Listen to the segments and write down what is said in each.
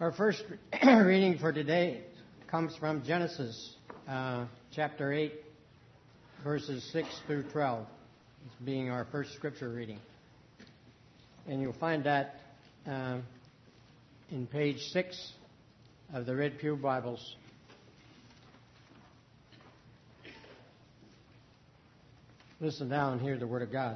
Our first reading for today comes from Genesis chapter 8, verses 6 through 12, as being our first scripture reading. And you'll find that in page 6 of the Red Pew Bibles. Listen now and hear the Word of God.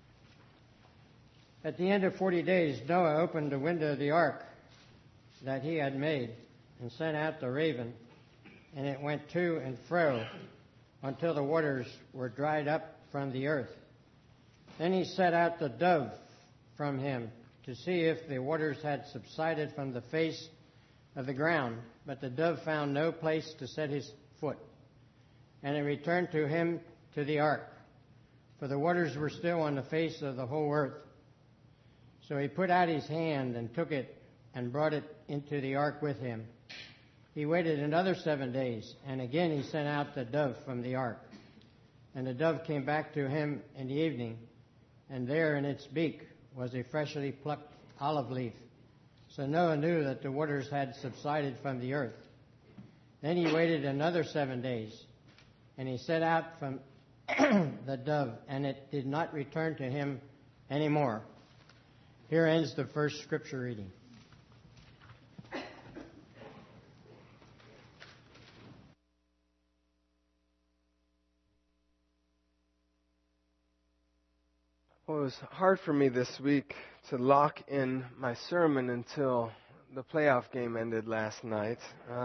At the end of 40 days, Noah opened the window of the ark that he had made and sent out the raven, and it went to and fro until the waters were dried up from the earth. Then he set out the dove from him to see if the waters had subsided from the face of the ground. But the dove found no place to set his foot, and it returned to him to the ark, for the waters were still on the face of the whole earth. So he put out his hand and took it and brought it into the ark with him. He waited another 7 days, and again he sent out the dove from the ark. And the dove came back to him in the evening, and there in its beak was a freshly plucked olive leaf. So Noah knew that the waters had subsided from the earth. Then he waited another 7 days, and he set out from the dove, and it did not return to him anymore. Here ends the first scripture reading. Well, it was hard for me this week to lock in my sermon until the playoff game ended last night.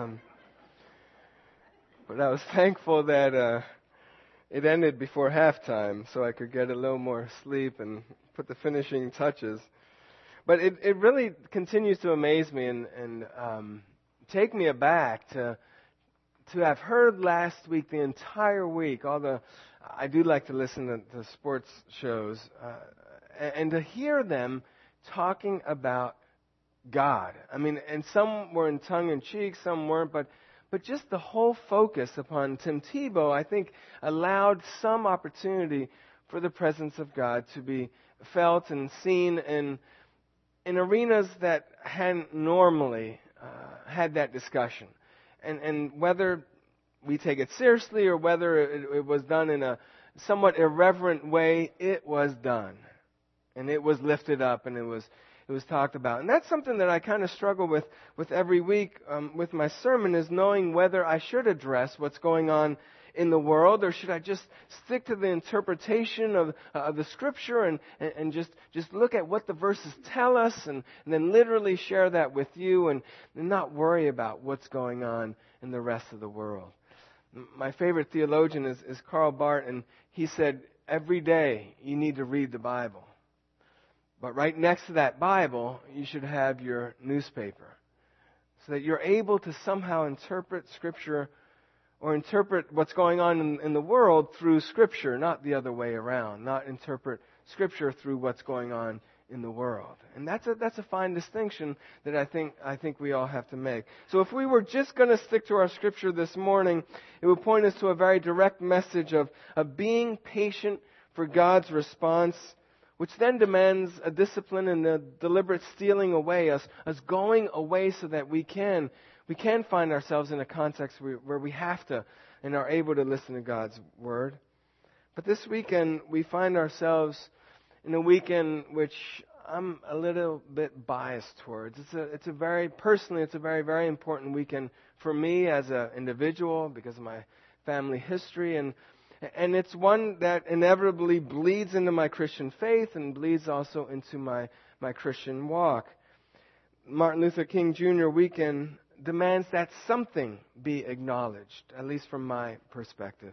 But I was thankful that it ended before halftime so I could get a little more sleep and put the finishing touches. But it really continues to amaze me and take me aback to have heard last week, the entire week, I do like to listen to sports shows, and to hear them talking about God. I mean, and some were in tongue-in-cheek, some weren't, but just the whole focus upon Tim Tebow, I think, allowed some opportunity for the presence of God to be felt and seen in arenas that hadn't normally had that discussion. And whether we take it seriously or whether it was done in a somewhat irreverent way, it was done. And it was lifted up and it was talked about. And that's something that I kind of struggle with every week with my sermon, is knowing whether I should address what's going on in the world, or should I just stick to the interpretation of the Scripture and just look at what the verses tell us and then literally share that with you and not worry about what's going on in the rest of the world. My favorite theologian is Karl Barth, and he said, every day you need to read the Bible. But right next to that Bible, you should have your newspaper, so that you're able to somehow interpret Scripture or interpret what's going on in the world through Scripture, not the other way around. Not interpret Scripture through what's going on in the world. And that's a fine distinction that I think we all have to make. So if we were just going to stick to our Scripture this morning, it would point us to a very direct message of being patient for God's response, which then demands a discipline and a deliberate stealing away, us going away so that we can find ourselves in a context where we have to and are able to listen to God's Word. But this weekend, we find ourselves in a weekend which I'm a little bit biased towards. It's a very, very important weekend for me as an individual because of my family history, and it's one that inevitably bleeds into my Christian faith and bleeds also into my Christian walk. Martin Luther King Jr. weekend demands that something be acknowledged, at least from my perspective.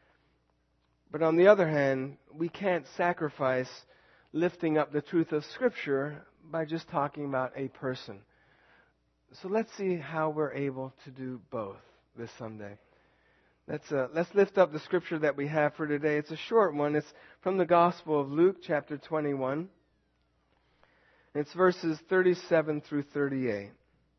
But on the other hand, we can't sacrifice lifting up the truth of Scripture by just talking about a person. So let's see how we're able to do both this Sunday. Let's lift up the Scripture that we have for today. It's a short one. It's from the Gospel of Luke, chapter 21. It's verses 37 through 38.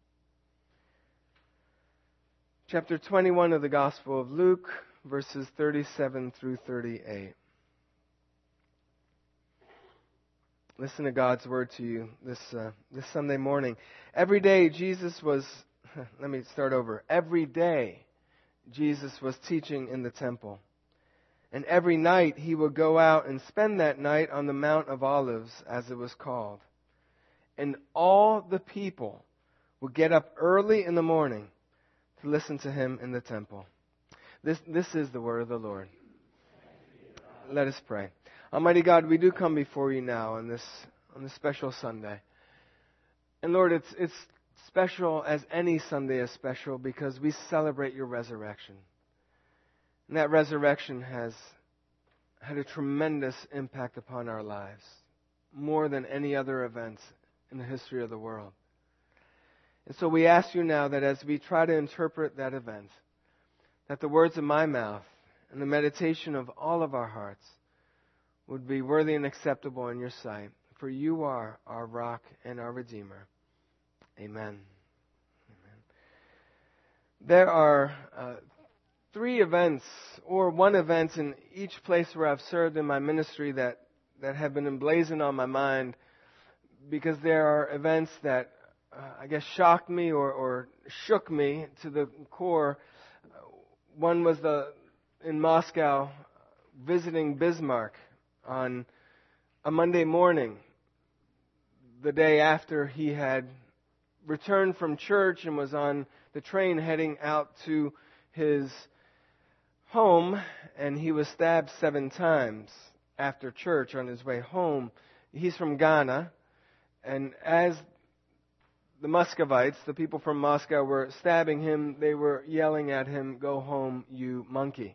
Chapter 21 of the Gospel of Luke, verses 37 through 38. listen to God's word to you this Sunday morning. Every day Jesus was, let me start over. Every day Jesus was teaching in the temple. And every night he would go out and spend that night on the Mount of Olives, as it was called. And all the people would get up early in the morning to listen to him in the temple. This is the word of the Lord. Let us pray. Almighty God, we do come before you now on this special Sunday. And Lord, it's special as any Sunday is special because we celebrate your resurrection. And that resurrection has had a tremendous impact upon our lives, more than any other event in the history of the world. And so we ask you now that as we try to interpret that event, that the words of my mouth and the meditation of all of our hearts would be worthy and acceptable in your sight. For you are our rock and our Redeemer. Amen. Amen. There are 3 events, or one event in each place where I've served in my ministry that have been emblazoned on my mind, because there are events that I guess shocked me or shook me to the core. One was in Moscow, visiting Bismarck on a Monday morning, the day after he had returned from church and was on the train heading out to his home, and he was stabbed 7 times after church on his way home. He's from Ghana, and as the Muscovites, the people from Moscow, were stabbing him, they were yelling at him, "Go home, you monkey."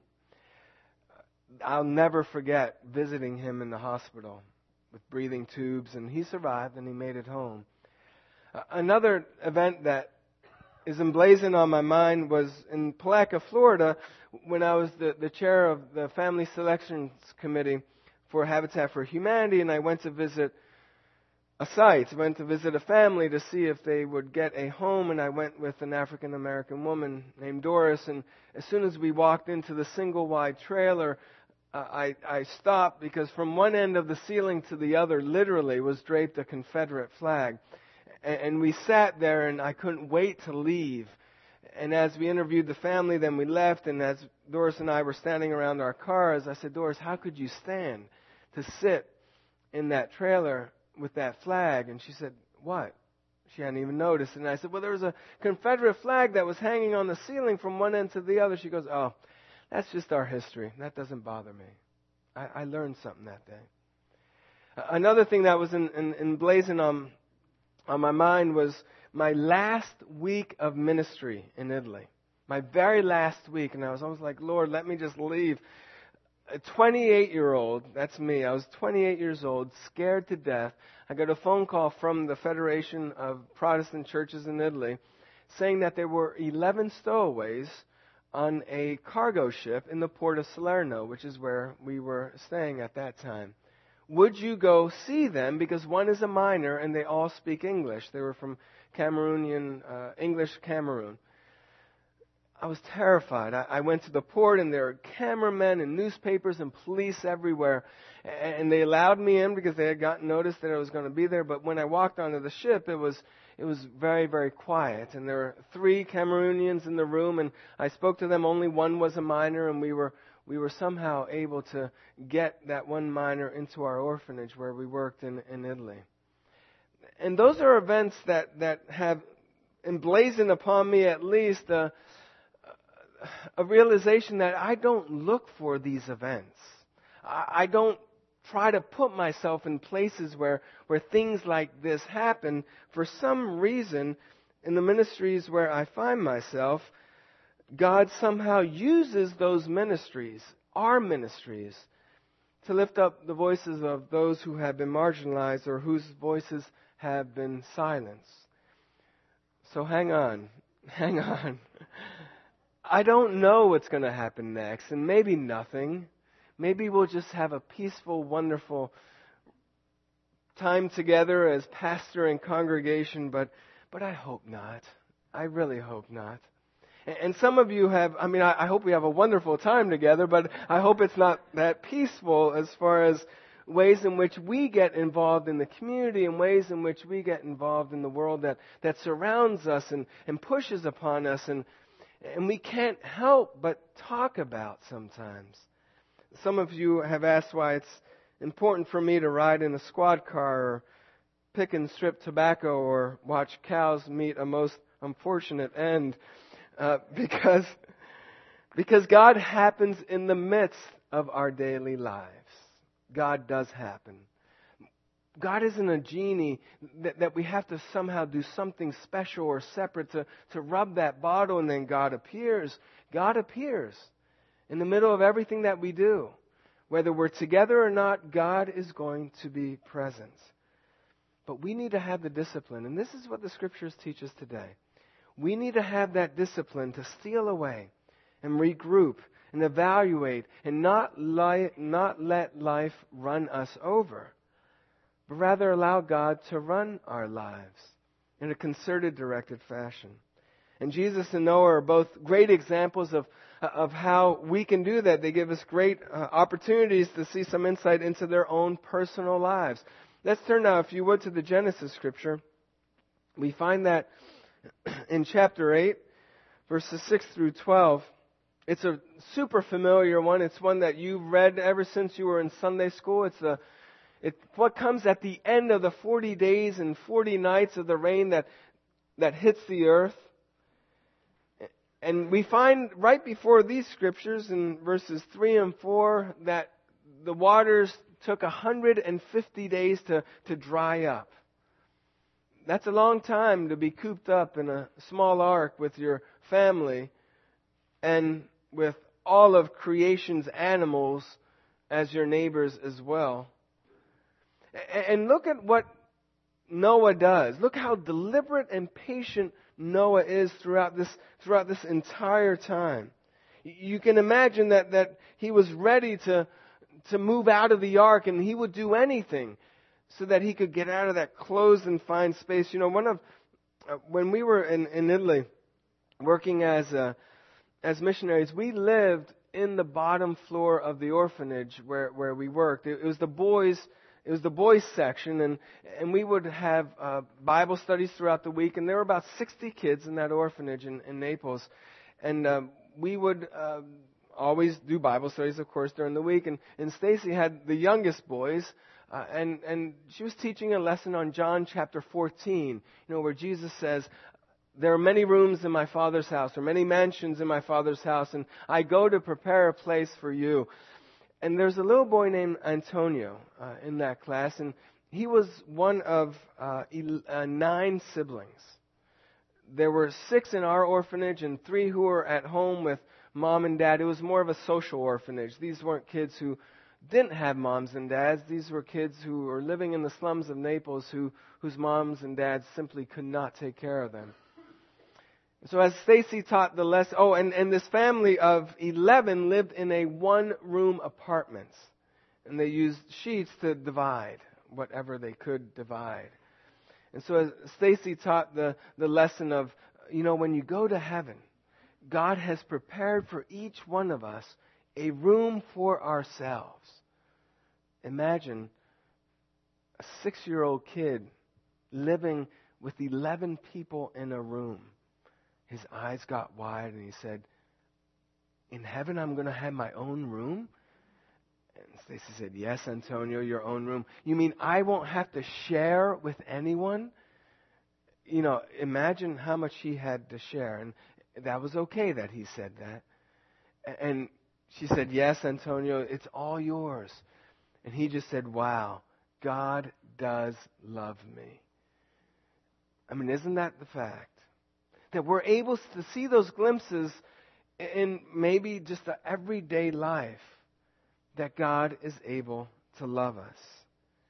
I'll never forget visiting him in the hospital with breathing tubes, and he survived and he made it home. Another event that is emblazoned on my mind was in Palatka, Florida, when I was the chair of the Family Selections Committee for Habitat for Humanity, and I went to visit a site. I went to visit a family to see if they would get a home, and I went with an African-American woman named Doris, and as soon as we walked into the single-wide trailer, I stopped because from one end of the ceiling to the other, literally, was draped a Confederate flag. And we sat there, and I couldn't wait to leave. And as we interviewed the family, then we left, and as Doris and I were standing around our cars, I said, "Doris, how could you stand to sit in that trailer with that flag?" And she said, "What?" She hadn't even noticed. And I said, "Well, there was a Confederate flag that was hanging on the ceiling from one end to the other." She goes, "Oh, that's just our history. That doesn't bother me." I learned something that day. Another thing that was emblazoned on my mind was my last week of ministry in Italy. My very last week. And I was almost like, "Lord, let me just leave." A 28-year-old, that's me. I was 28 years old, scared to death. I got a phone call from the Federation of Protestant Churches in Italy saying that there were 11 stowaways on a cargo ship in the port of Salerno, which is where we were staying at that time. Would you go see them? Because one is a minor and they all speak English. They were from English Cameroon. I was terrified. I went to the port, and there were cameramen and newspapers and police everywhere. And they allowed me in because they had gotten notice that I was going to be there. But when I walked onto the ship, it was very, very quiet. And there were 3 Cameroonians in the room, and I spoke to them. Only one was a minor, and we were somehow able to get that one minor into our orphanage where we worked in Italy. And those are events that have emblazoned upon me at least a realization that I don't look for these events. I don't try to put myself in places where things like this happen. For some reason, in the ministries where I find myself, God somehow uses those ministries, our ministries, to lift up the voices of those who have been marginalized or whose voices have been silenced. So hang on. I don't know what's going to happen next, and maybe nothing. Maybe we'll just have a peaceful, wonderful time together as pastor and congregation, but I hope not. I really hope not. And some of you have, I hope we have a wonderful time together, but I hope it's not that peaceful as far as ways in which we get involved in the community and ways in which we get involved in the world that surrounds us and pushes upon us and we can't help but talk about sometimes. Some of you have asked why it's important for me to ride in a squad car or pick and strip tobacco or watch cows meet a most unfortunate end. Because God happens in the midst of our daily lives. God does happen. God isn't a genie that we have to somehow do something special or separate to rub that bottle and then God appears. God appears in the middle of everything that we do. Whether we're together or not, God is going to be present. But we need to have the discipline, and this is what the Scriptures teach us today. We need to have that discipline to steal away and regroup and evaluate and not let life run us over, but rather allow God to run our lives in a concerted, directed fashion. And Jesus and Noah are both great examples of how we can do that. They give us great opportunities to see some insight into their own personal lives. Let's turn now, if you would, to the Genesis Scripture. We find that in chapter 8, verses 6 through 12. It's a super familiar one. It's one that you've read ever since you were in Sunday school. It's what comes at the end of the 40 days and 40 nights of the rain that hits the earth. And we find right before these scriptures in verses 3 and 4 that the waters took 150 days to dry up. That's a long time to be cooped up in a small ark with your family and with all of creation's animals as your neighbors as well. And look at what Noah does. Look how deliberate and patient Noah is throughout this entire time. You can imagine that he was ready to move out of the ark, and he would do anything so that he could get out of that closed and confined space. You know, when we were in Italy working as missionaries, we lived in the bottom floor of the orphanage where we worked. It was the boys' section, and we would have Bible studies throughout the week, and there were about 60 kids in that orphanage in Naples, and we would always do Bible studies, of course, during the week, and Stacy had the youngest boys, and she was teaching a lesson on John chapter 14, where Jesus says, "There are many rooms in my Father's house, or many mansions in my Father's house, and I go to prepare a place for you." And there's a little boy named Antonio in that class, and he was one of 9 siblings. There were 6 in our orphanage and 3 who were at home with mom and dad. It was more of a social orphanage. These weren't kids who didn't have moms and dads. These were kids who were living in the slums of Naples whose moms and dads simply could not take care of them. So as Stacy taught the lesson, and this family of 11 lived in a 1-room apartment. And they used sheets to divide whatever they could divide. And so as Stacy taught the lesson of, when you go to heaven, God has prepared for each one of us a room for ourselves. Imagine a 6-year-old kid living with 11 people in a room. His eyes got wide and he said, "In heaven I'm going to have my own room?" And Stacy said, "Yes, Antonio, your own room. You mean I won't have to share with anyone?" Imagine how much he had to share. And that was okay that he said that. And she said, "Yes, Antonio, it's all yours." And he just said, "Wow, God does love me." I mean, isn't that the fact? That we're able to see those glimpses in maybe just the everyday life that God is able to love us.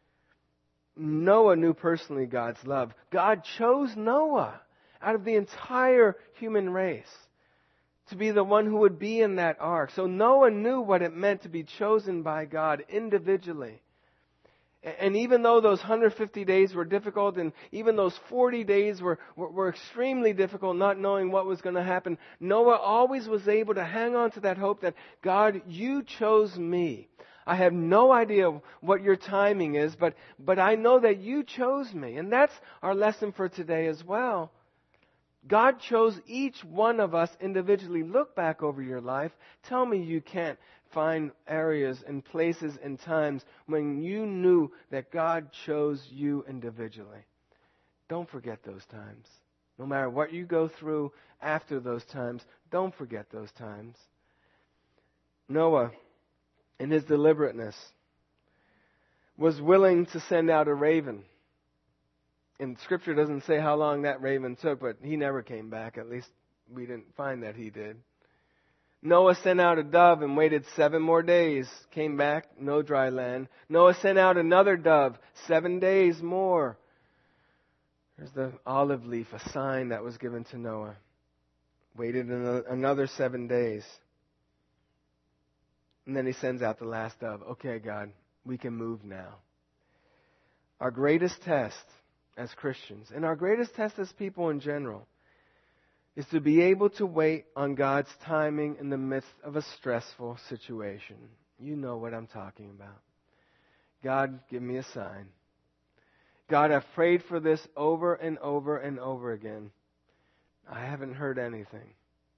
Noah knew personally God's love. God chose Noah out of the entire human race to be the one who would be in that ark. So Noah knew what it meant to be chosen by God individually. And even though those 150 days were difficult, and even those 40 days were extremely difficult, not knowing what was going to happen, Noah always was able to hang on to that hope that, God, you chose me. I have no idea what your timing is, but I know that you chose me. And that's our lesson for today as well. God chose each one of us individually. Look back over your life. Tell me you can't find areas and places and times when you knew that God chose you individually. Don't forget those times. No matter what you go through after those times, don't forget those times. Noah, in his deliberateness, was willing to send out a raven. And Scripture doesn't say how long that raven took, but he never came back. At least we didn't find that he did. Noah sent out a dove and waited 7 more days. Came back, no dry land. Noah sent out another dove, 7 days more. There's the olive leaf, a sign that was given to Noah. Waited another 7 days. And then he sends out the last dove. Okay, God, we can move now. Our greatest test as Christians, and our greatest test as people in general, is to be able to wait on God's timing in the midst of a stressful situation. You know what I'm talking about. God, give me a sign. God, I've prayed for this over and over and over again. I haven't heard anything.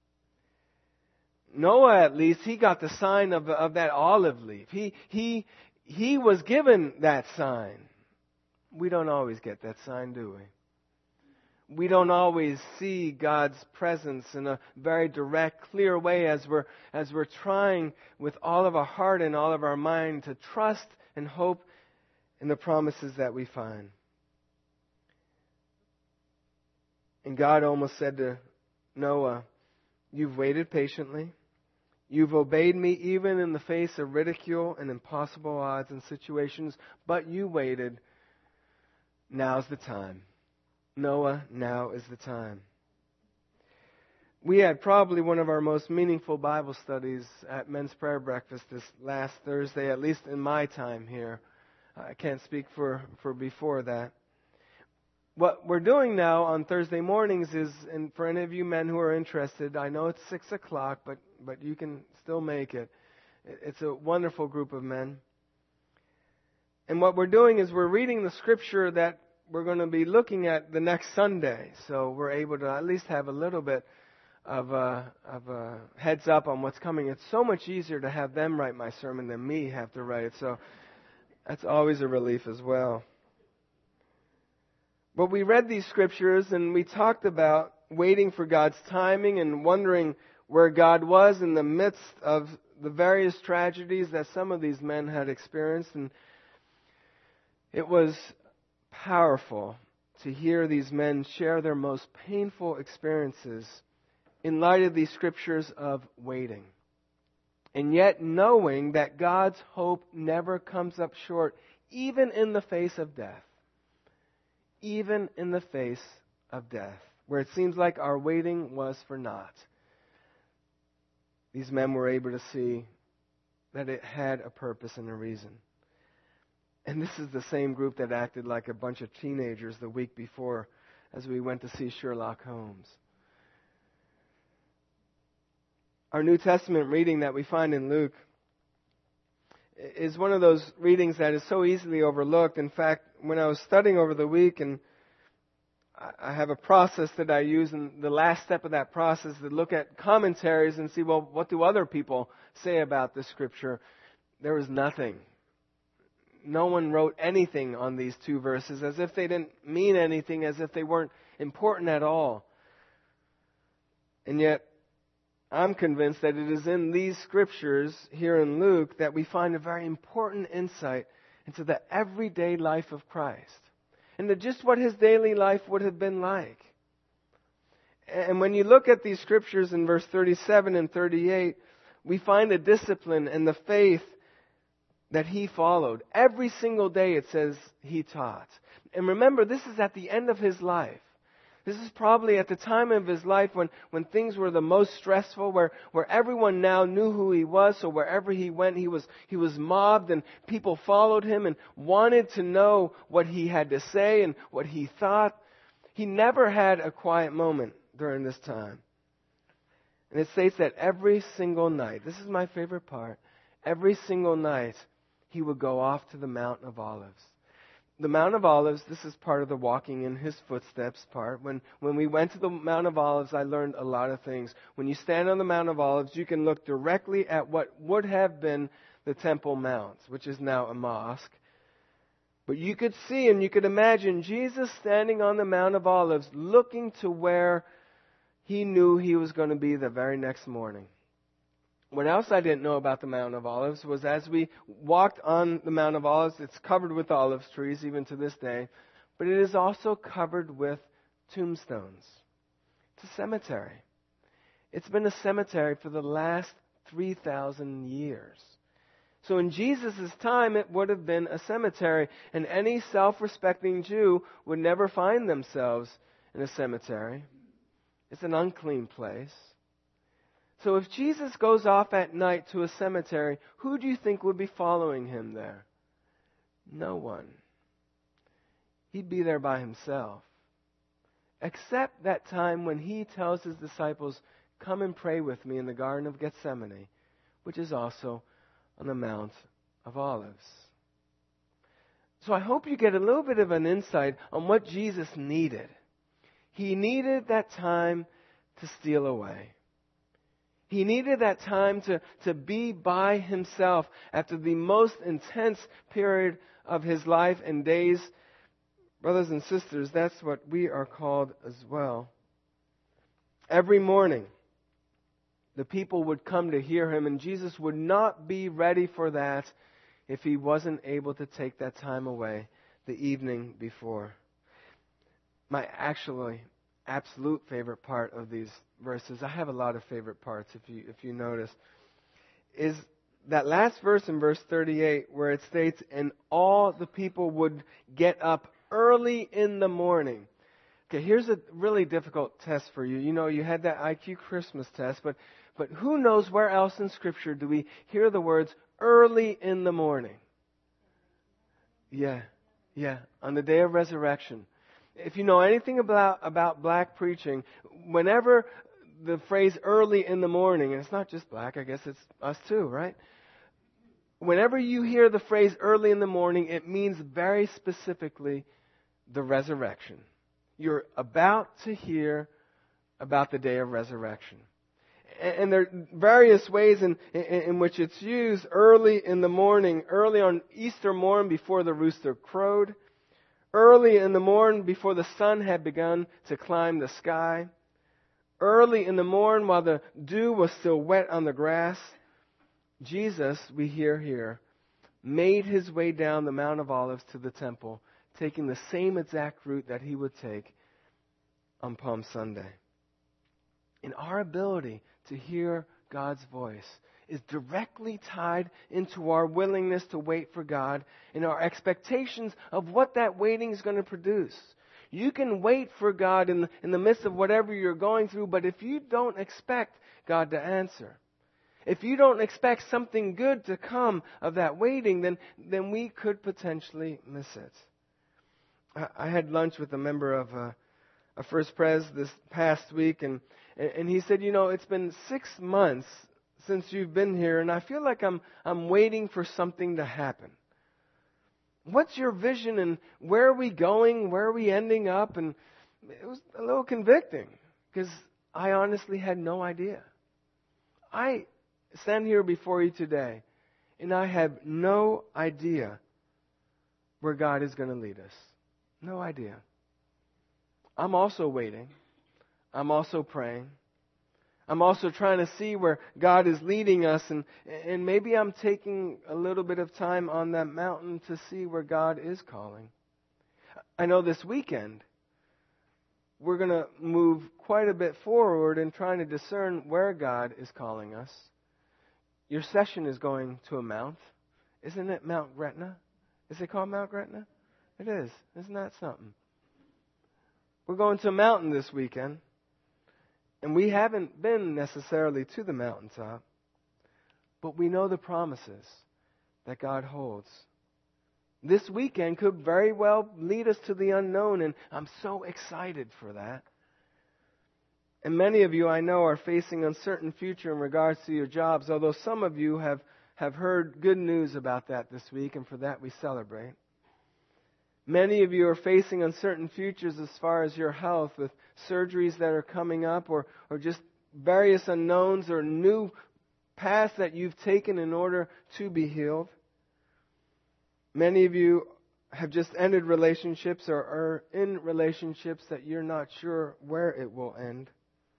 Noah, at least, he got the sign of that olive leaf. He was given that sign. We don't always get that sign, do we? We don't always see God's presence in a very direct, clear way as we're trying with all of our heart and all of our mind to trust and hope in the promises that we find. And God almost said to Noah, you've waited patiently. You've obeyed me even in the face of ridicule and impossible odds and situations, but you waited. Now's the time. Noah, now is the time. We had probably one of our most meaningful Bible studies at Men's Prayer Breakfast this last Thursday, at least in my time here. I can't speak for before that. What we're doing now on Thursday mornings is, and for any of you men who are interested, I know it's 6 o'clock, but you can still make it. It's a wonderful group of men. And what we're doing is we're reading the Scripture that we're going to be looking at the next Sunday. So we're able to at least have a little bit of a heads up on what's coming. It's so much easier to have them write my sermon than me have to write it. So that's always a relief as well. But we read these Scriptures and we talked about waiting for God's timing and wondering where God was in the midst of the various tragedies that some of these men had experienced. And it was powerful to hear these men share their most painful experiences in light of these Scriptures of waiting. And yet knowing that God's hope never comes up short, even in the face of death. Even in the face of death, where it seems like our waiting was for naught. These men were able to see that it had a purpose and a reason. And this is the same group that acted like a bunch of teenagers the week before as we went to see Sherlock Holmes. Our New Testament reading that we find in Luke is one of those readings that is so easily overlooked. In fact, when I was studying over the week, and I have a process that I use, and the last step of that process is to look at commentaries and see, well, what do other people say about this Scripture? There was nothing. No one wrote anything on these 2 verses, as if they didn't mean anything, as if they weren't important at all. And yet, I'm convinced that it is in these Scriptures here in Luke that we find a very important insight into the everyday life of Christ. And to just what His daily life would have been like. And when you look at these Scriptures in verse 37 and 38, we find the discipline and the faith that He followed. Every single day it says He taught. And remember, this is at the end of His life. This is probably at the time of His life when things were the most stressful, where everyone now knew who He was, so wherever He went, He was mobbed, and people followed Him and wanted to know what He had to say and what He thought. He never had a quiet moment during this time. And it states that every single night, this is my favorite part, every single night he would go off to the Mount of Olives. The Mount of Olives, this is part of the walking in his footsteps part. When we went to the Mount of Olives, I learned a lot of things. When you stand on the Mount of Olives, you can look directly at what would have been the Temple Mount, which is now a mosque. But you could see and you could imagine Jesus standing on the Mount of Olives, looking to where he knew he was going to be the very next morning. What else I didn't know about the Mount of Olives was as we walked on the Mount of Olives, it's covered with olive trees even to this day, but it is also covered with tombstones. It's a cemetery. It's been a cemetery for the last 3,000 years. So in Jesus' time, it would have been a cemetery, and any self-respecting Jew would never find themselves in a cemetery. It's an unclean place. So if Jesus goes off at night to a cemetery, who do you think would be following him there? No one. He'd be there by himself. Except that time when he tells his disciples, "Come and pray with me in the Garden of Gethsemane," which is also on the Mount of Olives. So I hope you get a little bit of an insight on what Jesus needed. He needed that time to steal away. He needed that time to be by himself after the most intense period of his life and days. Brothers and sisters, that's what we are called as well. Every morning, the people would come to hear him, and Jesus would not be ready for that if he wasn't able to take that time away the evening before. My absolute favorite part of these verses, I have a lot of favorite parts if you notice, is that last verse in verse 38 where it states, "And all the people would get up early in the morning." Okay, here's a really difficult test for you. You know, you had that IQ Christmas test, but who knows where else in Scripture do we hear the words early in the morning? Yeah, on the day of resurrection. If you know anything about black preaching, whenever the phrase early in the morning, and it's not just black, I guess it's us too, right? Whenever you hear the phrase early in the morning, it means very specifically the resurrection. You're about to hear about the day of resurrection. And there are various ways in which it's used early in the morning, early on Easter morn before the rooster crowed, early in the morn before the sun had begun to climb the sky, early in the morn while the dew was still wet on the grass. Jesus, we hear here, made his way down the Mount of Olives to the temple, taking the same exact route that he would take on Palm Sunday. And our ability to hear God's voice is directly tied into our willingness to wait for God and our expectations of what that waiting is going to produce. You can wait for God in the midst of whatever you're going through, but if you don't expect God to answer, if you don't expect something good to come of that waiting, then we could potentially miss it. I had lunch with a member of a First Pres this past week, and he said, you know, it's been 6 months since you've been here, and I feel like I'm waiting for something to happen. What's your vision, and where are we going? Where are we ending up? And it was a little convicting because I honestly had no idea. I stand here before you today, and I have no idea where God is going to lead us. No idea. I'm also waiting. I'm also praying. I'm also trying to see where God is leading us, and maybe I'm taking a little bit of time on that mountain to see where God is calling. I know this weekend we're going to move quite a bit forward in trying to discern where God is calling us. Your session is going to a mount. Isn't it Mount Gretna? Is it called Mount Gretna? It is. Isn't that something? We're going to a mountain this weekend. And we haven't been necessarily to the mountaintop, but we know the promises that God holds. This weekend could very well lead us to the unknown, and I'm so excited for that. And many of you, I know, are facing uncertain future in regards to your jobs, although some of you have have heard good news about that this week, and for that we celebrate. Many of you are facing uncertain futures as far as your health, with surgeries that are coming up, or just various unknowns or new paths that you've taken in order to be healed. Many of you have just ended relationships or are in relationships that you're not sure where it will end.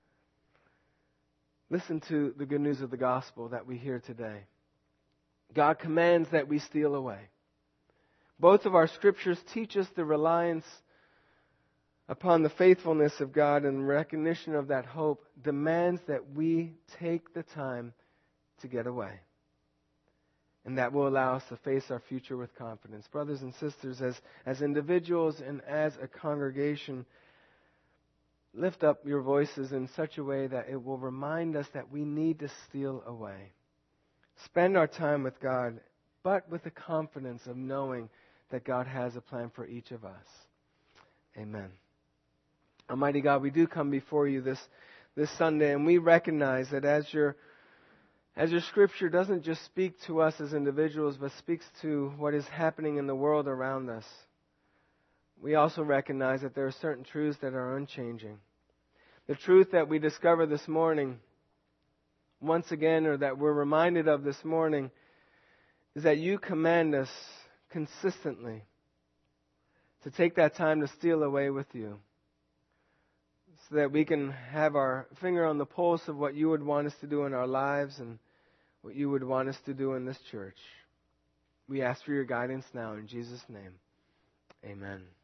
Listen to the good news of the gospel that we hear today. God commands that we steal away. Both of our scriptures teach us the reliance upon the faithfulness of God, and recognition of that hope demands that we take the time to get away. And that will allow us to face our future with confidence. Brothers and sisters, as individuals and as a congregation, lift up your voices in such a way that it will remind us that we need to steal away. Spend our time with God, but with the confidence of knowing that God has a plan for each of us. Amen. Almighty God, we do come before you this Sunday, and we recognize that as your Scripture doesn't just speak to us as individuals, but speaks to what is happening in the world around us, we also recognize that there are certain truths that are unchanging. The truth that we discover this morning, once again, or that we're reminded of this morning, is that you command us consistently to take that time to steal away with you, so that we can have our finger on the pulse of what you would want us to do in our lives and what you would want us to do in this church. We ask for your guidance now in Jesus' name. Amen.